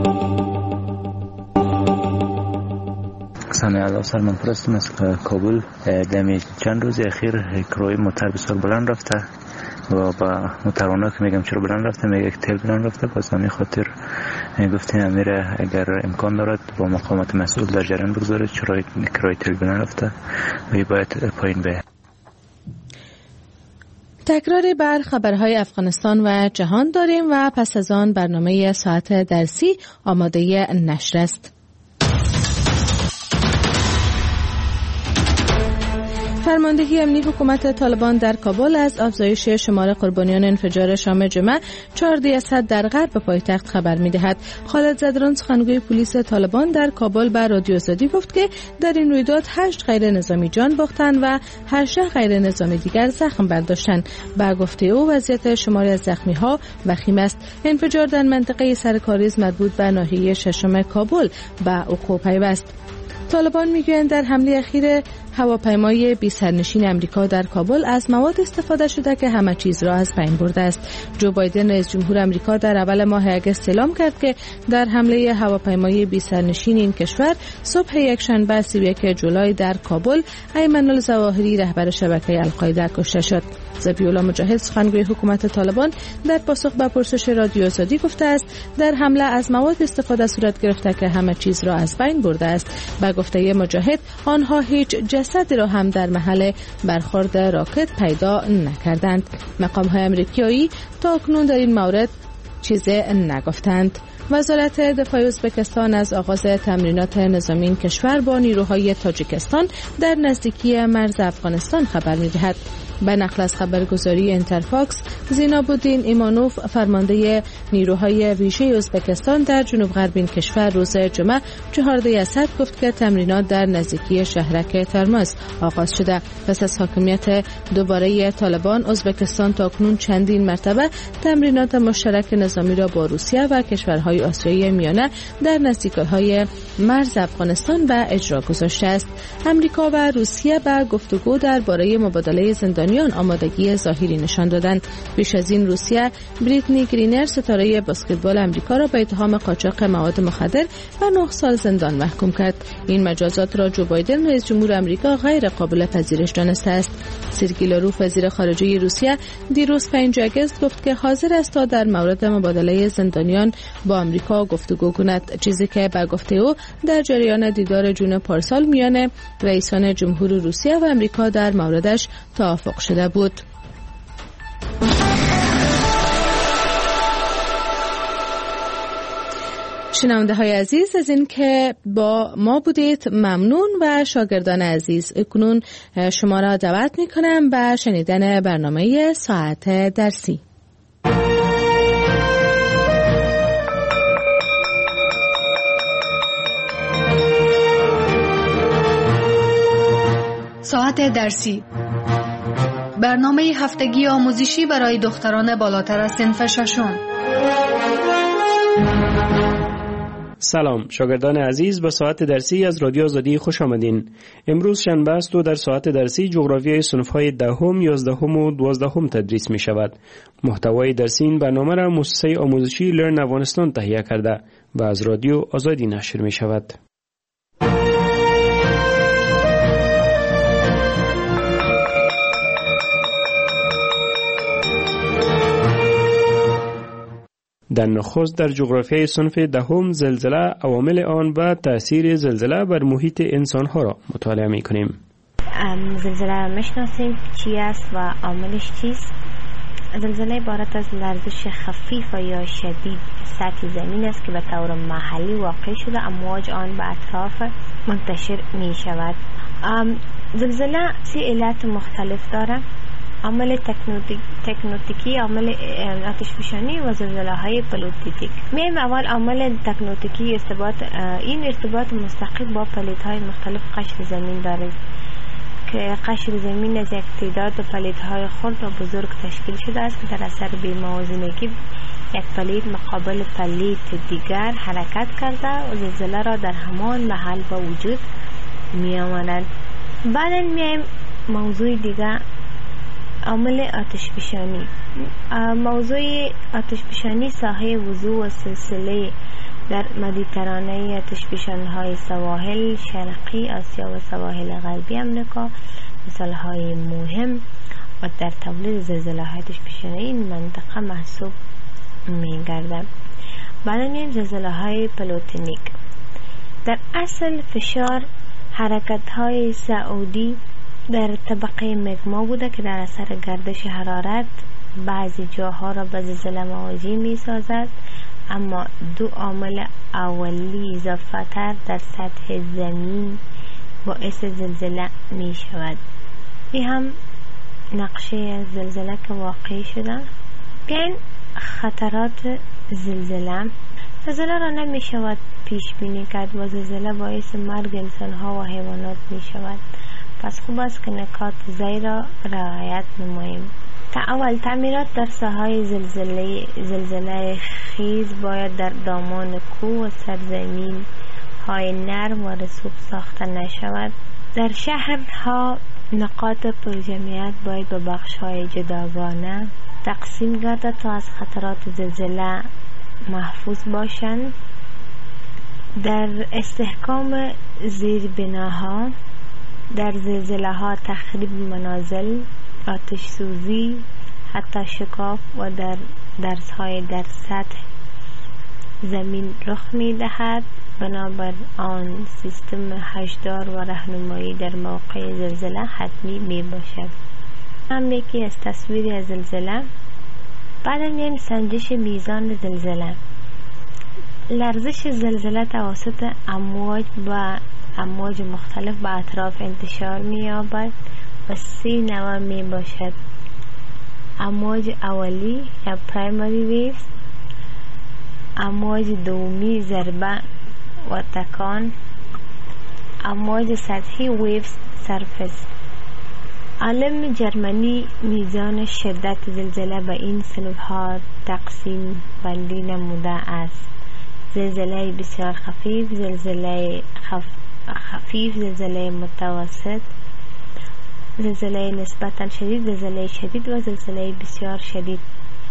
سمیع سلمان پرستم از کابل. دمی چند روز اخیر کرای موتر بسیار بلند رفته و با موتروانا که میگم چرا بلند رفته، میگه تیل بلند رفته. باز همین خاطر گفتیم امیره اگر امکان دارد با مقامات مسئول در جریان بگذاره چرا کرای تیل بلند رفته و باید پایین به. تکراری بر خبرهای افغانستان و جهان داریم و پس از آن برنامه ساعت درسی آماده نشر است. فرماندهی امنی حکومت طالبان در کابل از افزایش شمار قربانیان انفجار شام جمعه 4 اسد در غرب پایتخت خبر می‌دهد. خالد زدران سخنگوی پلیس طالبان در کابل به رادیو آزادی گفت که در این رویداد 8 غیر نظامی جان باختند و 8 غیر نظامی دیگر زخم برداشتند. با گفته او وضعیت شماری از زخمی‌ها وخیم است. انفجار در منطقه سرکاریز مربوط به ناحیه ششم کابل به وقوع پیوست. طالبان میگویند در حمله اخیر هواپیمای بی سرنشین امریکا در کابل از مواد استفاده شده که همه چیز را از بین برده است. جو بایدن رئیس جمهور امریکا در اول ماه اگست اعلام کرد که در حمله هواپیمای بی سرنشین این کشور صبح یکشنبه 31 جولای در کابل ایمن الظواهری رهبر شبکه القاعده کشته شد. ذبیح‌الله مجاهد سخنگوی حکومت طالبان در پاسخ به پرسش رادیو آزادی گفته است در حمله از مواد استفاده صورت گرفته که همه چیز را از بین برده است. با گفته مجاهد آنها هیچ جسدی را هم در محل برخورد راکت پیدا نکردند. مقام‌های آمریکایی تا اکنون در این مورد چیزی نگفتند. وزارت دفاع ازبکستان از آغاز تمرینات نظامی این کشور با نیروهای تاجیکستان در نزدیکی مرز افغانستان خبر می‌دهد. به نقل از خبرگزاری انترفاکس، زیناب‌الدین ایمانوف فرمانده نیروهای ویژه ازبکستان در جنوب غرب این کشور روز جمعه 14 اسد گفت که تمرینات در نزدیکی شهرک ترمز آغاز شده. پس از حاکمیت دوباره طالبان، ازبکستان تاکنون چندین مرتبه تمرینات مشترک نظامی را با روسیه و کشورهای آسیای میانه در نزدیکی‌های مرز افغانستان به اجرا گذاشته است. امریکا و روسیه به گفتگو درباره مبادله زندانیان آمادگی ظاهری نشان دادند. پیش از این روسیه بریتنی گرینر ستاره بسکتبال آمریکا را به اتهام قاچاق مواد مخدر و 9 سال زندان محکوم کرد. این مجازات را جو بایدن رئیس جمهور آمریکا غیر قابل پذیرش دانسته است. سرگئی لاروف وزیر خارجه روسیه دیروز 5 آگوست گفت که حاضر است تا در مورد مبادله زندانیان با آمریکا گفتگو کند، چیزی که به گفته او در جریان دیدار جون پارسال میان رئیسان جمهور روسیه و آمریکا در موردش توافق شده بود. شنونده های عزیز از این که با ما بودید ممنون و شاگردان عزیز اکنون شما را دعوت می کنم به شنیدن برنامه ساعت درسی. ساعت درسی، برنامه هفتگی آموزشی برای دختران بالاتر از صنف ششم. سلام شاگردان عزیز، به ساعت درسی از رادیو آزادی خوش آمدین. امروز شنبه است و در ساعت درسی جغرافیای صنف‌های 10، 11 و 12 تدریس می شود. محتوای درسی این برنامه را مؤسسه آموزشی لرن افغانستان تهیه کرده و از رادیو آزادی نشر می شود. در نخست در جغرافیای صنف 10 زلزله، عوامل آن و تأثیر زلزله بر محیط انسانها را مطالعه می کنیم. زلزله میشناسیم چی است و عاملش چیست؟ زلزله عبارت از لرزش خفیف و یا شدید سطح زمین است که به طور محلی واقع شده، امواج آن به اطراف منتشر می شود. زلزله 3 علت مختلف داره: عامل تکنوتیکی، عامل آتشفشانی و زلزله های پلیتیک. میایم اول عامل تکنوتیکی. این ارتباط مستقیم با پلیت های مختلف قشر زمین دارد که قشر زمین از یک تعداد پلیت های خرد و بزرگ تشکیل شده است که در اثر بی‌موازنگی یک پلیت مقابل پلیت دیگر حرکت کرده و زلزله را در همان محل با وجود می آورد. بعد میایم موضوع دیگر، عامل آتشفشانی. موضوع آتشفشانی ساحه وضوح و سلسله در مدیترانه آتشفشان‌های سواحل شرقی آسیا و سواحل غربی امریکا مثال‌های مهم و در تولید زلزله‌های آتشفشانی این منطقه محسوب می‌گردد. بعد این زلزله‌های پلوتونیک. در اصل فشار حرکت‌های سعودی در طبقه مگما بوده که در اثر گردش حرارت بعضی جاها را به زلزله مواجه می سازد، اما 2 عامل اولی اضافه تر در سطح زمین باعث زلزله می شود. این هم نقشه زلزله که واقع شده. بیاین خطرات زلزله. زلزله را نمی شود پیش بینی کرد و زلزله باعث مرگ انسان ها و حیوانات می شود. پس خوب است که نکات زیر را رعایت نماییم. اول تعمیرات در ساحه زلزله خیز باید در دامان کوه و سرزمین های نرم و رسوب ساخته نشود. در شهرها نقاط پرجمعیت باید به بخش های جداگانه تقسیم گردد تا از خطرات زلزله محفوظ باشند. در استحکام زیربناها، در زلزله ها تخریب منازل، آتش سوزی، حتی شکاف و در درس های در سطح زمین رخ می دهد. بنابر آن سیستم هشدار و راهنمایی در موقع زلزله حتمی می باشد. هم یکی از تصویری از زلزله. بعد میایم سنجش میزان زلزله. لرزش زلزله توسط امواج مختلف به اطراف انتشار می یابد و 3 نوع می باشد: امواج اولی یا پرایمری ویوز، امواج دومی ضربه و تکان، امواج سطحی ویوز سرفس. عالم جرمنی میزان شدت زلزله به این صنف‌ها تقسیم بندی نموده است: زلزله بسیار خفیف، زلزله خفیف، زلزله متوسط، زلزله نسبتاً شدید، زلزله شدید و زلزله بسیار شدید.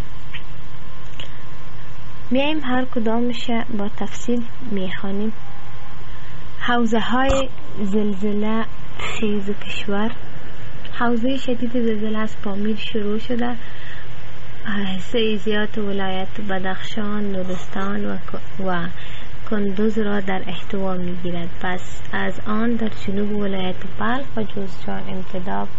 میایم هر کدامش با تفصیل میخوانیم. حوزه های زلزله خیز کشور. حوزه شدید زلزله از پامیر شروع شده، حصه زیاد ولایت بدخشان، نورستان و کندوز را در احتوا میگیرد. پس از آن در جنوب ولایت بلخ و جوزجان امتداد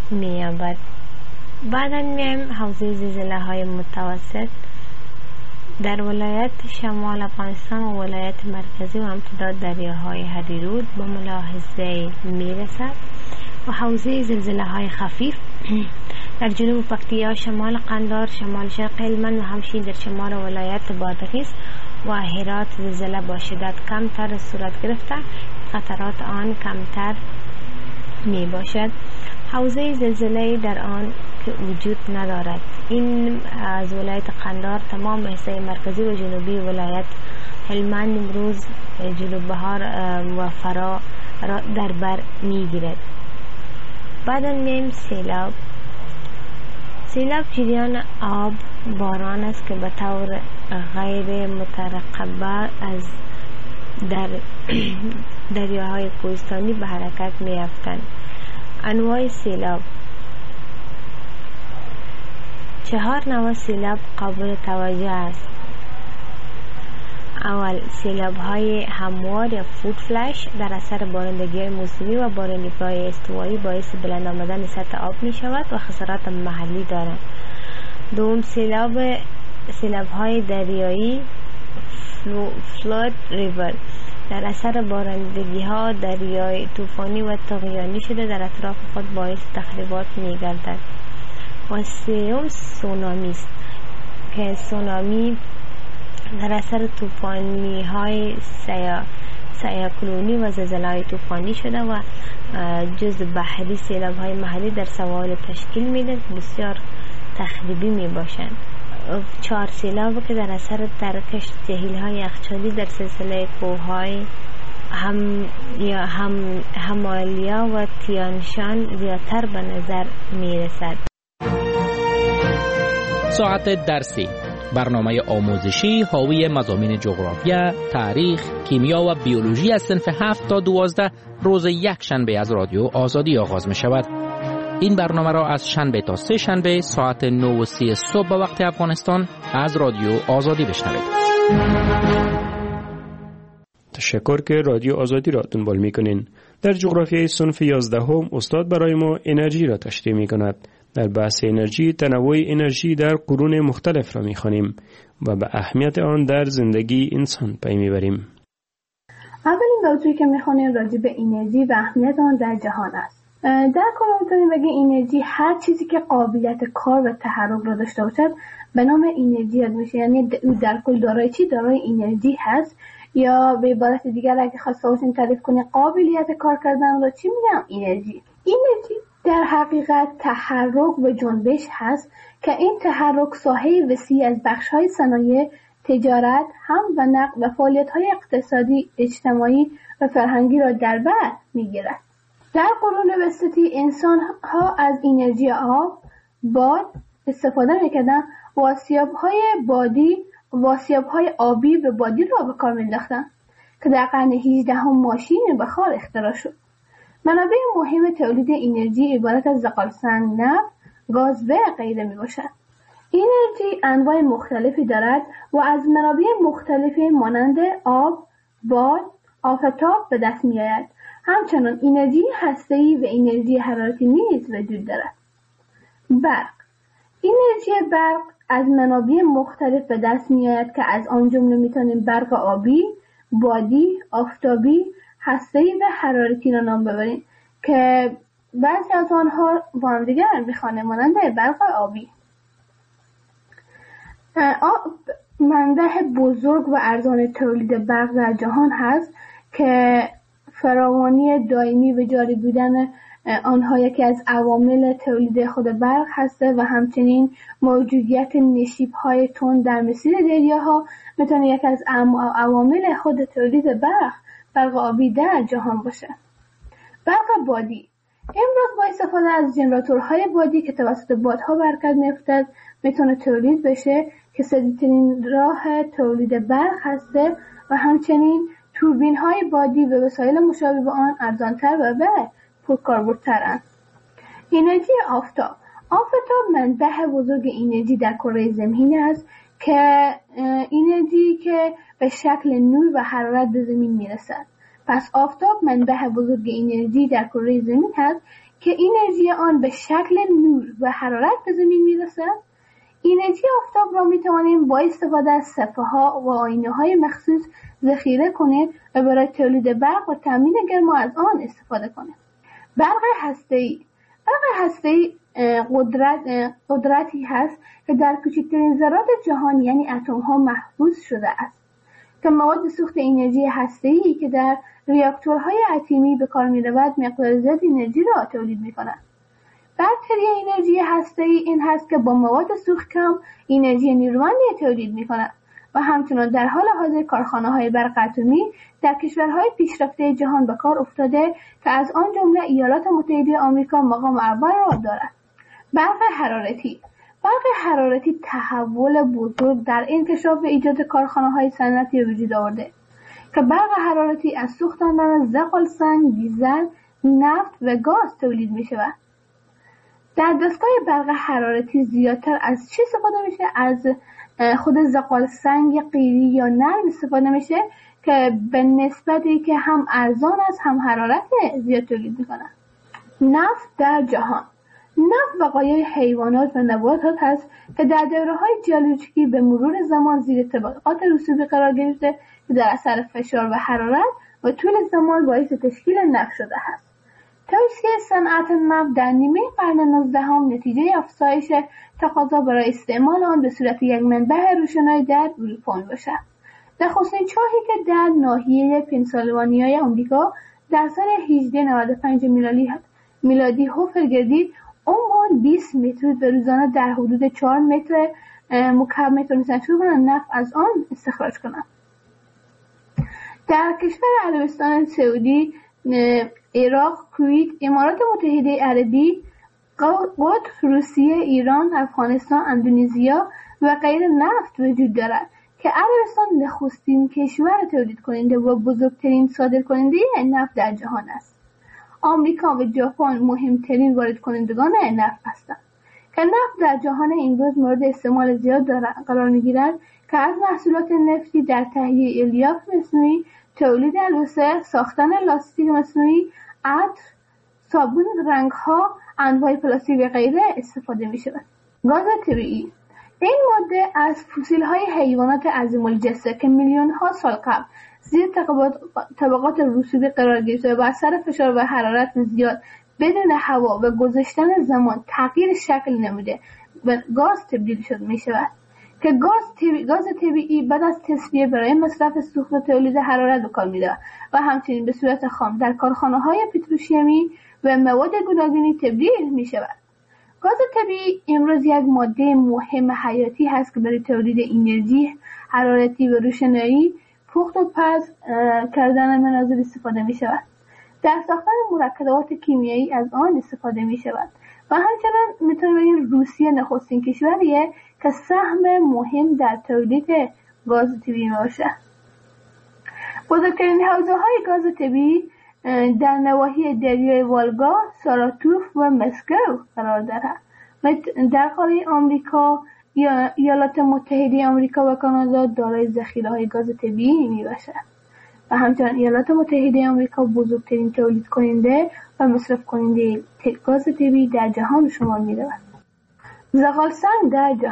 می‌یابد. بعدا میایم حوزه زلزله های متوسط. در ولایت شمال افغانستان و ولایت مرکزی و امتداد دریاهای هریرود به ملاحظه میرسد و حوزه زلزله های خفیف در جنوب پکتیا، شمال قندار، شمال شرق هلمند و همچنین در شمال ولایت بادغیس و هرات زلزله با شدت کمتر صورت گرفته، خطرات آن کمتر می باشد. حوزه زلزله در آن که وجود ندارد. این از ولایت قندار تمام حصه مرکزی و جنوبی ولایت هلمند امروز جنوب بهار و فرا را در بر می گیرد. بعد میم سیلاب. سیلاب جریان آب باران است که به طور غیر مترقبه از دریاهای کوهستانی به حرکت می افتند. انواع سیلاب: 4 نوع سیلاب قابل توجه است. اول، سیلاب های هموار یا فود فلش در اثر بارندگی موسمی و بارندگی استوایی باعث بلند آمدن سطح آب می شود و خسارات محلی دارند. دوم، سیلاب های دریایی فلود ریور در اثر بارندگی ها دریای طوفانی و طغیانی شده در اطراف خود باعث تخریبات می گردد. و سوم، سونامی است که سونامی در اثر طوفانی های سیاکلونی و زلزله های طوفانی شده و جز بحری سیلاب های محلی در سواحل تشکیل میده که بسیار تخریبی می باشند. 4 سیلاب که در اثر ترکش جهیل های یخچالی در سلسله کوههای همالیا و تیانشان زیادتر به نظر می رسد. ساعت درسی، برنامه آموزشی حاوی مضامین جغرافیا، تاریخ، کیمیا و بیولوژی از صنف 7 تا 12 روز یک شنبه از رادیو آزادی آغاز می شود. این برنامه را از شنبه تا 3 شنبه ساعت 9:30 صبح به وقت افغانستان از رادیو آزادی بشنوید. تشکر که رادیو آزادی را دنبال می‌کنین. در جغرافیای صنف 11 استاد برای ما انرژی را تشریح می‌کند. در بحث انرژی تنوع انرژی در قرون مختلف را می‌خوانیم و به اهمیت آن در زندگی انسان پی می‌بریم. اولین موضوعی که می‌خوانیم راجع به انرژی و اهمیت آن در جهان است. در کل می‌تونیم بگیم انرژی هر چیزی که قابلیت کار و تحرک را داشته باشد به نام انرژی یاد میشه. یعنی در کل دارای چی؟ دارای انرژی هست. یا به عبارت دیگر اگه خواسته باشیم تعریف کنیم قابلیت کار کردن را چی میگم؟ انرژی. انرژی در حقیقت تحرک و جنبش هست که این تحرک ساحه وسیع از بخش‌های صنایع، تجارت، حمل و نقل و فعالیت‌های اقتصادی، اجتماعی و فرهنگی را در بر می‌گیرد. در قرون وسطی انسان‌ها از انرژی آب، باد استفاده می‌کردند و واسیاب‌های آبی و بادی را به کار می‌انداختند که در قرن 18 ماشین بخار اختراع شد. منابع مهم تولید انرژی عبارت از زغالسنگ، نفت، گاز و غیره میباشد. انرژی انواع مختلفی دارد و از منابع مختلفی مانند آب، باد، آفتاب به دست میآید. همچنان انرژی هسته‌ای و انرژی حرارتی نیز وجود دارد. برق. انرژی برق از منابع مختلف به دست میآید که از آن جمله میتونیم برق آبی، بادی، آفتابی، هسته‌ای و حرارتی را نام ببریم که بعضی از آنها با هم دیگر میخوانیم مانند برق آبی. منبع بزرگ و ارزان تولید برق در جهان هست که فراوانی دائمی و جاری بودن آنها یکی از عوامل تولید خود برق هست و همچنین موجودیت نشیب‌های تند در مسیر دریاها میتونه یکی از عوامل خود تولید برق آبی در جهان باشه. برق بادی امروز با استفاده از ژنراتورهای بادی که توسط بادها به حرکت میافتد میتونه تولید بشه که سریع‌ترین راه تولید برق هسته و همچنین توربین‌های بادی و وسایل مشابه به آن ارزان‌تر و پرکاربردترند. انرژی آفتاب منبع بزرگ انرژی در کره زمین است که انرژی که به شکل نور و حرارت به زمین میرسد. پس آفتاب منبع بزرگ انرژی در کره زمین است که انرژی آن به شکل نور و حرارت به زمین میرسد. انرژی آفتاب را می توانیم با استفاده از صفحه‌ها و آینه‌های مخصوص ذخیره کنیم و برای تولید برق و تامین گرما از آن استفاده کنیم. برق هسته‌ای قدرتی هست که در کوچکترین ذرات جهان یعنی اتم‌ها محفوظ شده است که مواد سوخت انرژی هسته‌ای که در ریاکتورهای اتمی به کار می‌رود مقدار زیاد انرژی را تولید می‌کند. برتری انرژی هسته‌ای این هست که با مواد سوخت کم انرژی نیرومندی تولید می‌کند و همچنان در حال حاضر کارخانه‌های برق اتمی در کشورهای پیشرفته جهان به کار افتاده که از آن جمله ایالات متحده آمریکا مقام اول را دارد. برق حرارتی تحول بزرگ در انکشاف و ایجاد کارخانه‌های صنعتی به وجود آورده که برق حرارتی از سوختاندن زغال‌سنگ، دیزل، نفت و گاز تولید می‌شود. در دستگاه برق حرارتی زیادتر از چی استفاده میشه؟ از خود زغال‌سنگ قیری یا نرم استفاده میشه که به نسبتی که هم ارزان است هم حرارت زیاد تولید میکنه. نفت در جهان. نفت بقایای حیوانات و نباتات هست که در دوره‌های ژئولوژیکی به مرور زمان زیر طبقات رسوبی قرار گرفته که در اثر فشار و حرارت و طول زمان باعث تشکیل نفت شده است. توسعه صنعت نفت در نیمه قرن 19 نتیجه افزایش تقاضا برای استعمال آن به صورت یک منبع روشنایی در اروپا میباشد. نخستین چاهی که در ناحیه پنسیلوانیای آمریکا در سال 1895 میلادی حفر گردید، عمق 20 متر و روزانه در حدود 4 متر مکعب میتونستند شروع کنند نفت از آن استخراج کنند. در کشور عربستان سعودی، عراق، کویت، امارات متحده عربی، قطر، روسیه، ایران، افغانستان، اندونزیا و غیره نفت وجود دارد که عربستان نخستین کشور تولید کننده و بزرگترین صادر کننده نفت در جهان است. آمریکا و ژاپن مهمترین وارد کنندگان نفت هستند که نفت در جهان امروز مورد استعمال زیاد قرار می‌گیرد که از محصولات نفتی در تهیه الیاف مصنوعی، تولید البسه، ساختن لاستیک مصنوعی، عطر، صابون، رنگ‌ها، انواع پلاستیک و غیره استفاده می‌شود. گاز طبیعی. این ماده از فسیل‌های حیوانات عظیم‌الجثه که میلیون‌ها سال قبل زیر طبقات رسوبی قرار گرفته و با اثر فشار و حرارت زیاد بدون هوا و گذشتن زمان تغییر شکل نموده و گاز تبدیل می‌شود که گاز طبیعی بعد از تصفیه برای مصرف سوخت و تولید حرارت به کار می‌رود و همچنین به صورت خام در کارخانه‌های پتروشیمی و مواد گوناگونی تبدیل می‌شود. گاز طبیعی امروز یک ماده مهم حیاتی هست که برای تولید انرژی حرارتی و روشنایی، پخت و پز کردن منازل استفاده می‌شود. در ساختن مرکبات کیمیایی از آن استفاده می‌شود و همچنین می‌تونیم بگیم روسیه نخستین کشوریه که سهم مهم در تولید گاز طبیعی باشد. بزرگترین حوزه‌های گاز طبیعی در نواحی دریای والگا، ساراتوف و مسکو قرار دارد. در قاره آمریکا، ایالات متحده آمریکا و کانادا دارای ذخیره‌های گاز طبیعی میباشد و همچنین ایالات متحده آمریکا بزرگترین تولید کننده و مصرف کننده گاز طبیعی در جهان شمار می‌رود. زغال‌سنگ در جهان